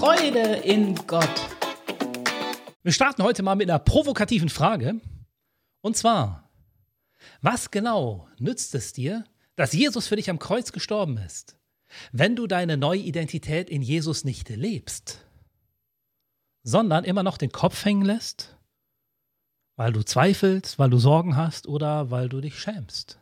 Freude in Gott. Wir starten heute mal mit einer provokativen Frage. Und zwar, was genau nützt es dir, dass Jesus für dich am Kreuz gestorben ist, wenn du deine neue Identität in Jesus nicht lebst, sondern immer noch den Kopf hängen lässt, weil du zweifelst, weil du Sorgen hast oder weil du dich schämst?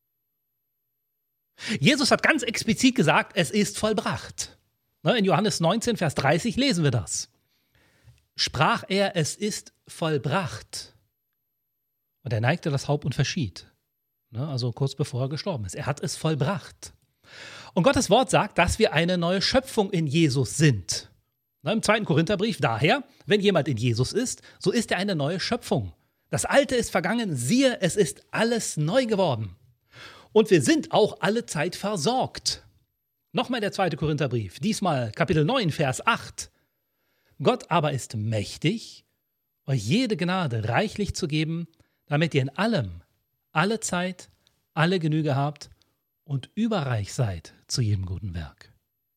Jesus hat ganz explizit gesagt, es ist vollbracht. In Johannes 19, Vers 30 lesen wir das. Sprach er, es ist vollbracht. Und er neigte das Haupt und verschied. Also kurz bevor er gestorben ist. Er hat es vollbracht. Und Gottes Wort sagt, dass wir eine neue Schöpfung in Jesus sind. Im 2. Korintherbrief, daher, wenn jemand in Jesus ist, so ist er eine neue Schöpfung. Das Alte ist vergangen, siehe, es ist alles neu geworden. Und wir sind auch alle Zeit versorgt. Nochmal der 2. Korintherbrief, diesmal Kapitel 9, Vers 8. Gott aber ist mächtig, euch jede Gnade reichlich zu geben, damit ihr in allem, alle Zeit, alle Genüge habt und überreich seid zu jedem guten Werk.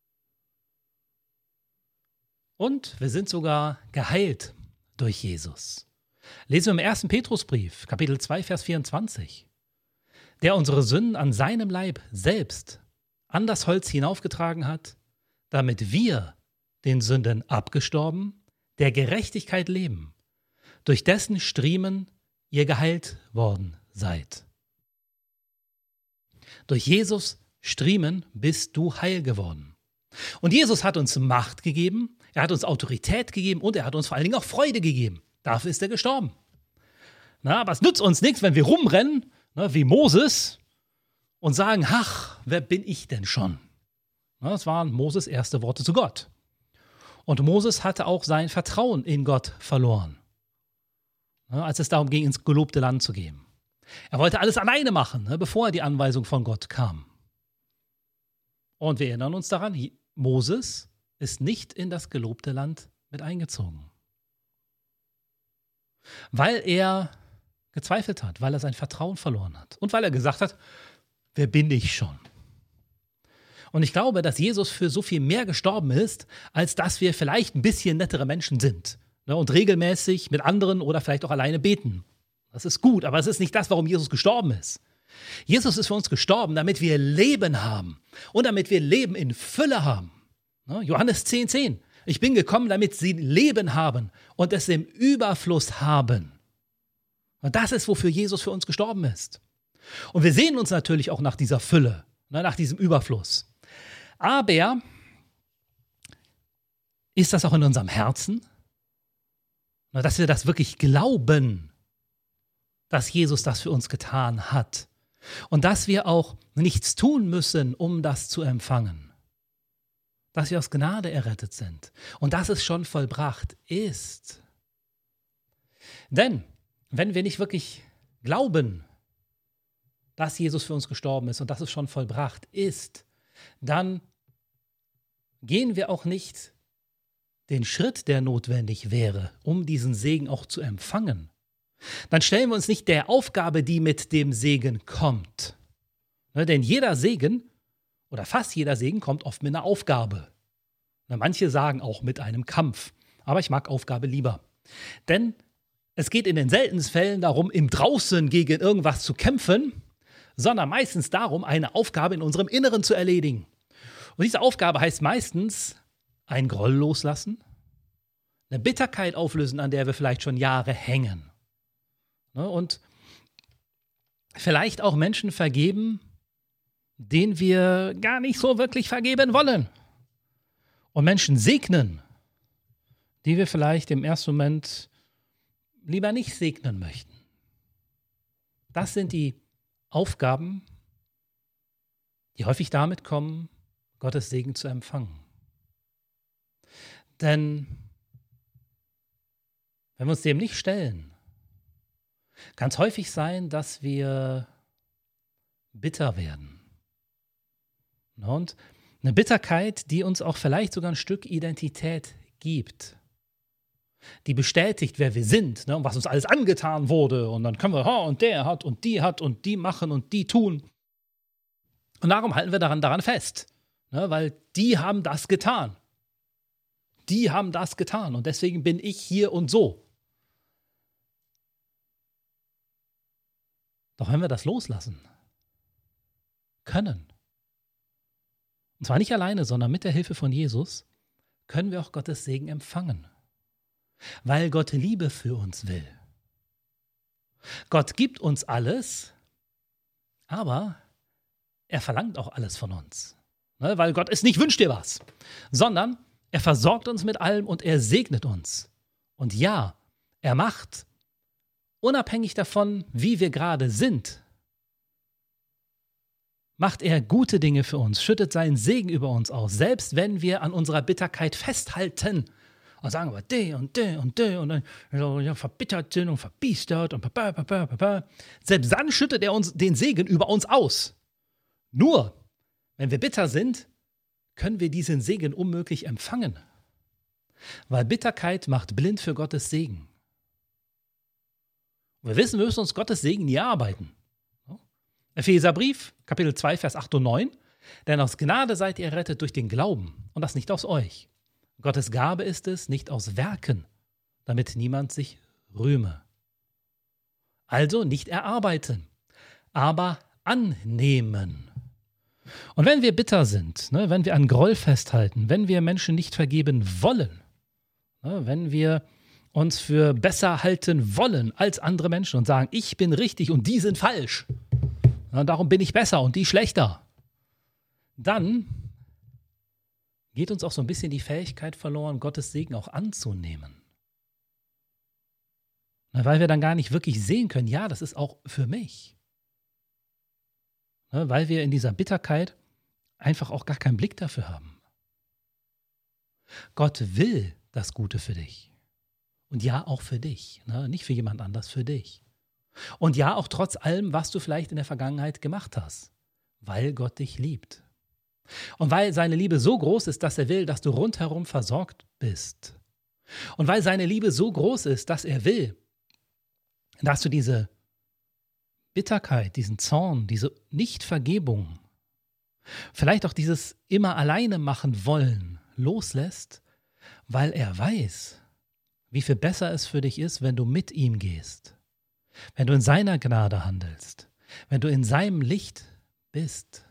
Und wir sind sogar geheilt durch Jesus. Lesen wir im 1. Petrusbrief, Kapitel 2, Vers 24. Der unsere Sünden an seinem Leib selbst an das Holz hinaufgetragen hat, damit wir den Sünden abgestorben, der Gerechtigkeit leben, durch dessen Striemen ihr geheilt worden seid. Durch Jesus Striemen bist du heil geworden. Und Jesus hat uns Macht gegeben, er hat uns Autorität gegeben und er hat uns vor allen Dingen auch Freude gegeben. Dafür ist er gestorben. Aber es nützt uns nichts, wenn wir rumrennen, wie Moses, und sagen, ach, wer bin ich denn schon? Das waren Moses' erste Worte zu Gott. Und Moses hatte auch sein Vertrauen in Gott verloren, als es darum ging, ins gelobte Land zu gehen. Er wollte alles alleine machen, bevor die Anweisung von Gott kam. Und wir erinnern uns daran, Moses ist nicht in das gelobte Land mit eingezogen. Weil er gezweifelt hat, weil er sein Vertrauen verloren hat und weil er gesagt hat, wer bin ich schon? Und ich glaube, dass Jesus für so viel mehr gestorben ist, als dass wir vielleicht ein bisschen nettere Menschen sind und regelmäßig mit anderen oder vielleicht auch alleine beten. Das ist gut, aber es ist nicht das, warum Jesus gestorben ist. Jesus ist für uns gestorben, damit wir Leben haben und damit wir Leben in Fülle haben. Johannes 10, 10. Ich bin gekommen, damit sie Leben haben und es im Überfluss haben. Und das ist, wofür Jesus für uns gestorben ist. Und wir sehen uns natürlich auch nach dieser Fülle, nach diesem Überfluss. Aber ist das auch in unserem Herzen? Dass wir das wirklich glauben, dass Jesus das für uns getan hat. Und dass wir auch nichts tun müssen, um das zu empfangen. Dass wir aus Gnade errettet sind. Und dass es schon vollbracht ist. Denn wenn wir nicht wirklich glauben, dass Jesus für uns gestorben ist und dass es schon vollbracht ist, dann gehen wir auch nicht den Schritt, der notwendig wäre, um diesen Segen auch zu empfangen. Dann stellen wir uns nicht der Aufgabe, die mit dem Segen kommt. Denn jeder Segen oder fast jeder Segen kommt oft mit einer Aufgabe. Manche sagen auch mit einem Kampf, aber ich mag Aufgabe lieber. Denn es geht in den seltensten Fällen darum, im Draußen gegen irgendwas zu kämpfen, sondern meistens darum, eine Aufgabe in unserem Inneren zu erledigen. Und diese Aufgabe heißt meistens, einen Groll loslassen, eine Bitterkeit auflösen, an der wir vielleicht schon Jahre hängen. Und vielleicht auch Menschen vergeben, denen wir gar nicht so wirklich vergeben wollen. Und Menschen segnen, die wir vielleicht im ersten Moment lieber nicht segnen möchten. Das sind die Aufgaben, die häufig damit kommen, Gottes Segen zu empfangen. Denn wenn wir uns dem nicht stellen, kann es häufig sein, dass wir bitter werden. Und eine Bitterkeit, die uns auch vielleicht sogar ein Stück Identität gibt. Die bestätigt, wer wir sind, und was uns alles angetan wurde. Und dann können wir, und der hat und die machen und die tun. Und darum halten wir daran fest, weil die haben das getan. die haben das getan und deswegen bin ich hier und so. Doch wenn wir das loslassen können, und zwar nicht alleine, sondern mit der Hilfe von Jesus, können wir auch Gottes Segen empfangen, weil Gott Liebe für uns will. Gott gibt uns alles, aber er verlangt auch alles von uns. Ne? Weil Gott ist nicht, wünscht dir was, sondern er versorgt uns mit allem und er segnet uns. Und ja, er macht, unabhängig davon, wie wir gerade sind, macht er gute Dinge für uns, schüttet seinen Segen über uns aus, selbst wenn wir an unserer Bitterkeit festhalten und sagen wir und dann ja, verbittert sind und verbiestert und selbst dann schüttet er uns den Segen über uns aus. Nur, wenn wir bitter sind, können wir diesen Segen unmöglich empfangen, weil Bitterkeit macht blind für Gottes Segen. Wir wissen, wir müssen uns Gottes Segen nie erarbeiten. Epheserbrief, Kapitel 2, Vers 8 und 9. Denn aus Gnade seid ihr errettet durch den Glauben und das nicht aus euch. Gottes Gabe ist es, nicht aus Werken, damit niemand sich rühme. Also nicht erarbeiten, aber annehmen. Und wenn wir bitter sind, ne, wenn wir an Groll festhalten, wenn wir Menschen nicht vergeben wollen, ne, wenn wir uns für besser halten wollen als andere Menschen und sagen, ich bin richtig und die sind falsch, ne, darum bin ich besser und die schlechter, dann geht uns auch so ein bisschen die Fähigkeit verloren, Gottes Segen auch anzunehmen. Ne, weil wir dann gar nicht wirklich sehen können, ja, das ist auch für mich. Ne, weil wir in dieser Bitterkeit einfach auch gar keinen Blick dafür haben. Gott will das Gute für dich. Und ja, auch für dich. Ne? Nicht für jemand anders, für dich. Und ja, auch trotz allem, was du vielleicht in der Vergangenheit gemacht hast. Weil Gott dich liebt. Und weil seine Liebe so groß ist, dass er will, dass du rundherum versorgt bist. Und weil seine Liebe so groß ist, dass er will, dass du diese Bitterkeit, diesen Zorn, diese Nichtvergebung, vielleicht auch dieses immer alleine machen wollen, loslässt, weil er weiß, wie viel besser es für dich ist, wenn du mit ihm gehst, wenn du in seiner Gnade handelst, wenn du in seinem Licht bist.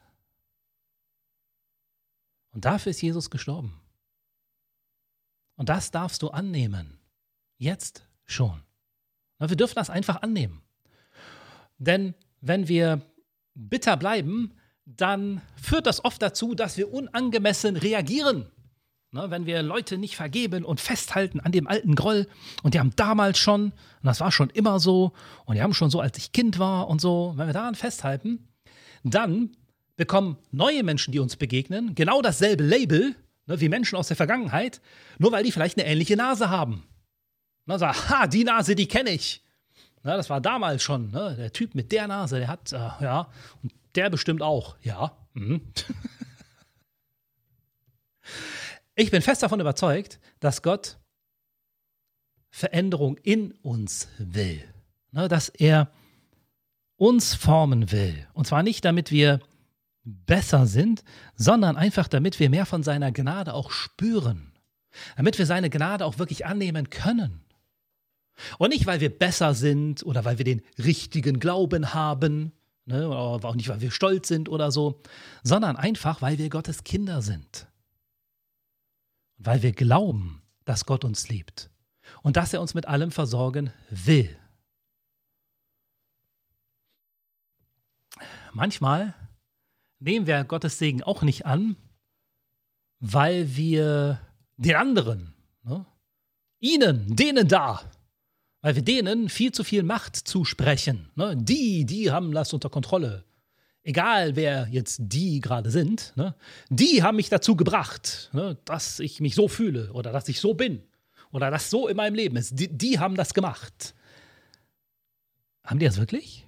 Und dafür ist Jesus gestorben. Und das darfst du annehmen. Jetzt schon. Wir dürfen das einfach annehmen. Denn wenn wir bitter bleiben, dann führt das oft dazu, dass wir unangemessen reagieren. Wenn wir Leute nicht vergeben und festhalten an dem alten Groll und die haben damals schon, und das war schon immer so, und die haben schon so, als ich Kind war und so, wenn wir daran festhalten, dann bekommen neue Menschen, die uns begegnen, genau dasselbe Label, wie Menschen aus der Vergangenheit, nur weil die vielleicht eine ähnliche Nase haben. Dann sagen, ha, die Nase, die kenne ich. Das war damals schon, der Typ mit der Nase, der hat, ja, und der bestimmt auch, ja. Ich bin fest davon überzeugt, dass Gott Veränderung in uns will. Dass er uns formen will. Und zwar nicht, damit wir besser sind, sondern einfach, damit wir mehr von seiner Gnade auch spüren. Damit wir seine Gnade auch wirklich annehmen können. Und nicht, weil wir besser sind oder weil wir den richtigen Glauben haben, oder auch nicht, weil wir stolz sind oder so, sondern einfach, weil wir Gottes Kinder sind. Weil wir glauben, dass Gott uns liebt und dass er uns mit allem versorgen will. Manchmal nehmen wir Gottes Segen auch nicht an, weil wir den anderen, denen da, weil wir denen viel zu viel Macht zusprechen. Die haben das unter Kontrolle. Egal, wer jetzt die gerade sind, die haben mich dazu gebracht, dass ich mich so fühle oder dass ich so bin oder dass so in meinem Leben ist. Die haben das gemacht. Haben die das wirklich?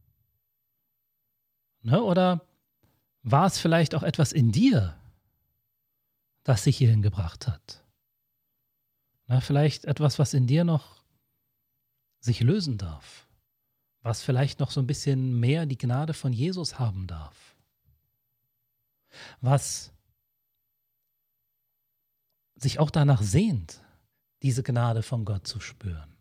Oder war es vielleicht auch etwas in dir, das dich hierhin gebracht hat? Vielleicht etwas, was in dir noch sich lösen darf. Was vielleicht noch so ein bisschen mehr die Gnade von Jesus haben darf. Was sich auch danach sehnt, diese Gnade von Gott zu spüren.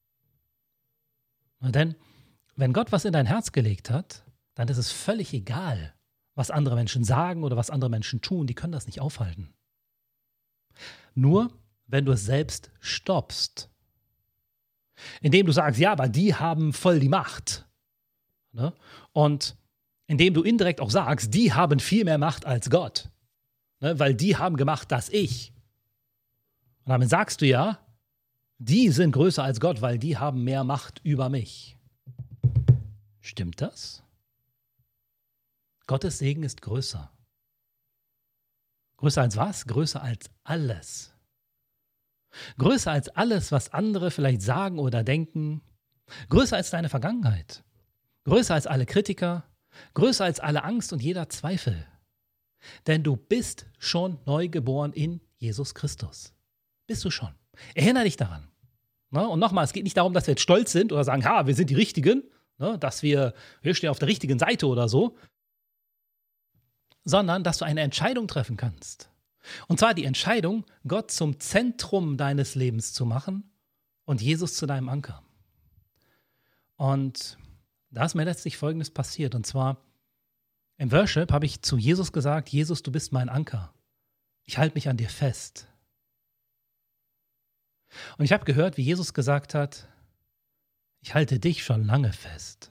Denn wenn Gott was in dein Herz gelegt hat, dann ist es völlig egal, was andere Menschen sagen oder was andere Menschen tun. Die können das nicht aufhalten. Nur, wenn du es selbst stoppst, indem du sagst, ja, aber die haben voll die Macht. Ne? Und indem du indirekt auch sagst, die haben viel mehr Macht als Gott. Ne? Weil die haben gemacht, dass ich. Und damit sagst du ja, die sind größer als Gott, weil die haben mehr Macht über mich. Stimmt das? Gottes Segen ist größer. Größer als was? Größer als alles. Größer als alles, was andere vielleicht sagen oder denken. Größer als deine Vergangenheit. Größer als alle Kritiker. Größer als alle Angst und jeder Zweifel. Denn du bist schon neu geboren in Jesus Christus. Bist du schon. Erinnere dich daran. Und nochmal, es geht nicht darum, dass wir jetzt stolz sind oder sagen, wir sind die Richtigen, dass wir stehen auf der richtigen Seite oder so, sondern dass du eine Entscheidung treffen kannst. Und zwar die Entscheidung, Gott zum Zentrum deines Lebens zu machen und Jesus zu deinem Anker. Und da ist mir letztlich Folgendes passiert. Und zwar im Worship habe ich zu Jesus gesagt, Jesus, du bist mein Anker. Ich halte mich an dir fest. Und ich habe gehört, wie Jesus gesagt hat, ich halte dich schon lange fest.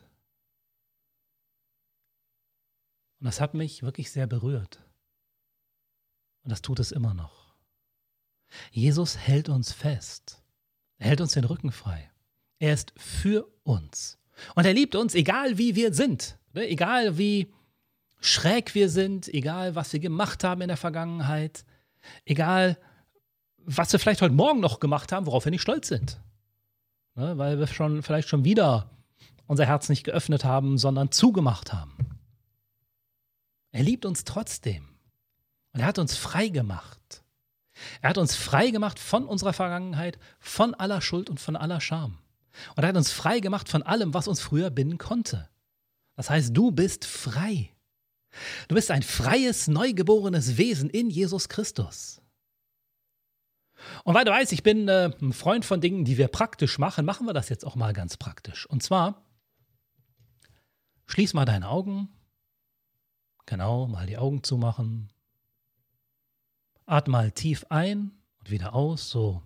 Und das hat mich wirklich sehr berührt. Und das tut es immer noch. Jesus hält uns fest. Er hält uns den Rücken frei. Er ist für uns. Und er liebt uns, egal wie wir sind. Egal wie schräg wir sind, egal was wir gemacht haben in der Vergangenheit, egal was wir vielleicht heute Morgen noch gemacht haben, worauf wir nicht stolz sind. Weil wir vielleicht schon wieder unser Herz nicht geöffnet haben, sondern zugemacht haben. Er liebt uns trotzdem. Und er hat uns frei gemacht. Er hat uns frei gemacht von unserer Vergangenheit, von aller Schuld und von aller Scham. Und er hat uns frei gemacht von allem, was uns früher binden konnte. Das heißt, du bist frei. Du bist ein freies, neugeborenes Wesen in Jesus Christus. Und weil du weißt, ich bin ein Freund von Dingen, die wir praktisch machen, machen wir das jetzt auch mal ganz praktisch. Und zwar, schließ mal deine Augen. Genau, mal die Augen zumachen. Atme mal tief ein und wieder aus, so.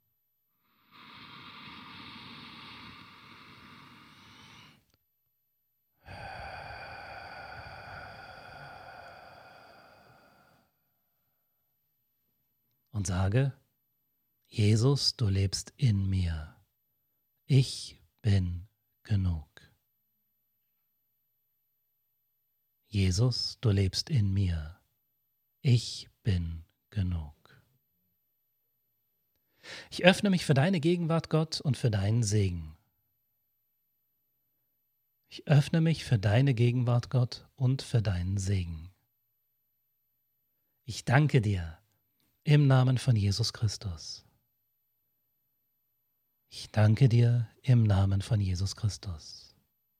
Und sage, Jesus, du lebst in mir. Ich bin genug. Jesus, du lebst in mir. Ich bin genug. Ich öffne mich für deine Gegenwart, Gott, und für deinen Segen. Ich öffne mich für deine Gegenwart, Gott, und für deinen Segen. Ich danke dir im Namen von Jesus Christus. Ich danke dir im Namen von Jesus Christus.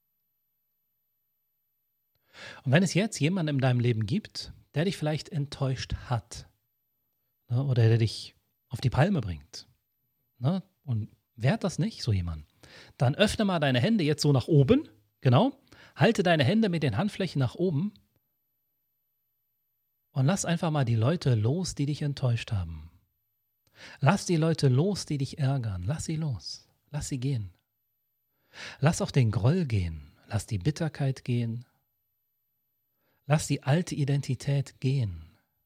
Und wenn es jetzt jemanden in deinem Leben gibt, der dich vielleicht enttäuscht hat, oder der dich auf die Palme bringt, und wer hat das nicht, so jemand, dann öffne mal deine Hände jetzt so nach oben, genau, halte deine Hände mit den Handflächen nach oben und lass einfach mal die Leute los, die dich enttäuscht haben. Lass die Leute los, die dich ärgern. Lass sie los. Lass sie gehen. Lass auch den Groll gehen. Lass die Bitterkeit gehen. Lass die alte Identität gehen.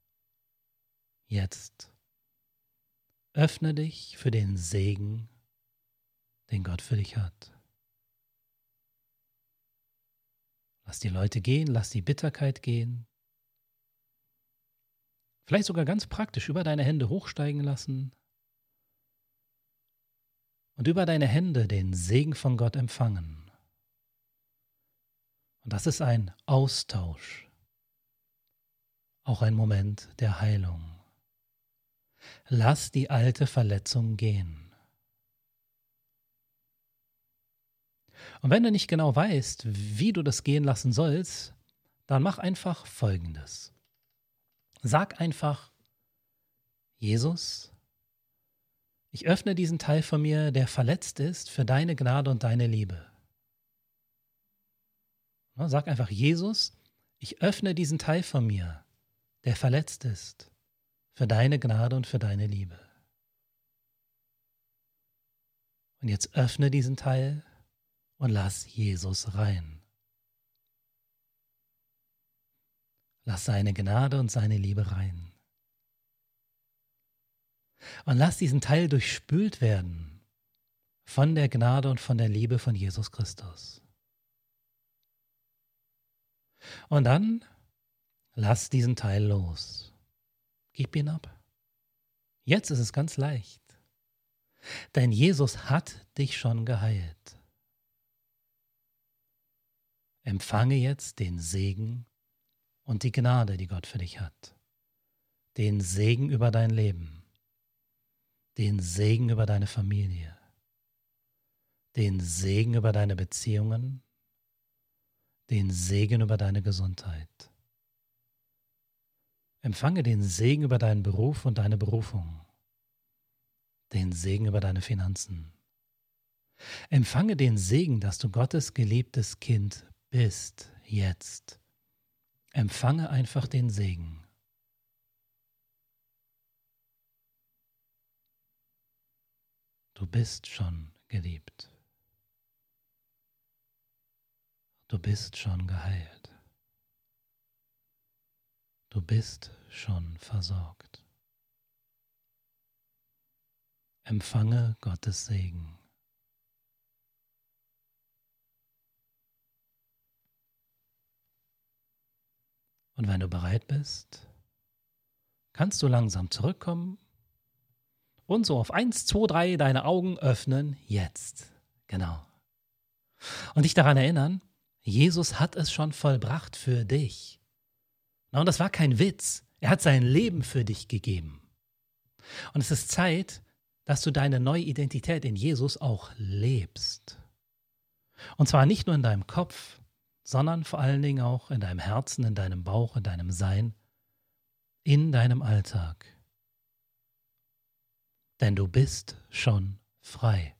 Jetzt öffne dich für den Segen, den Gott für dich hat. Lass die Leute gehen, lass die Bitterkeit gehen. Vielleicht sogar ganz praktisch über deine Hände hochsteigen lassen und über deine Hände den Segen von Gott empfangen. Und das ist ein Austausch, auch ein Moment der Heilung. Lass die alte Verletzung gehen. Und wenn du nicht genau weißt, wie du das gehen lassen sollst, dann mach einfach Folgendes. Sag einfach, Jesus, ich öffne diesen Teil von mir, der verletzt ist, für deine Gnade und deine Liebe. Sag einfach, Jesus, ich öffne diesen Teil von mir, der verletzt ist, für deine Gnade und für deine Liebe. Und jetzt öffne diesen Teil und lass Jesus rein. Lass seine Gnade und seine Liebe rein. Und lass diesen Teil durchspült werden von der Gnade und von der Liebe von Jesus Christus. Und dann lass diesen Teil los. Gib ihn ab. Jetzt ist es ganz leicht. Denn Jesus hat dich schon geheilt. Empfange jetzt den Segen und die Gnade, die Gott für dich hat. Den Segen über dein Leben. Den Segen über deine Familie. Den Segen über deine Beziehungen. Den Segen über deine Gesundheit. Empfange den Segen über deinen Beruf und deine Berufung. Den Segen über deine Finanzen. Empfange den Segen, dass du Gottes geliebtes Kind bist, jetzt. Empfange einfach den Segen. Du bist schon geliebt. Du bist schon geheilt. Du bist schon versorgt. Empfange Gottes Segen. Und wenn du bereit bist, kannst du langsam zurückkommen und so auf 1, 2, 3 deine Augen öffnen, jetzt. Genau. Und dich daran erinnern, Jesus hat es schon vollbracht für dich. Und das war kein Witz. Er hat sein Leben für dich gegeben. Und es ist Zeit, dass du deine neue Identität in Jesus auch lebst. Und zwar nicht nur in deinem Kopf, sondern vor allen Dingen auch in deinem Herzen, in deinem Bauch, in deinem Sein, in deinem Alltag. Denn du bist schon frei.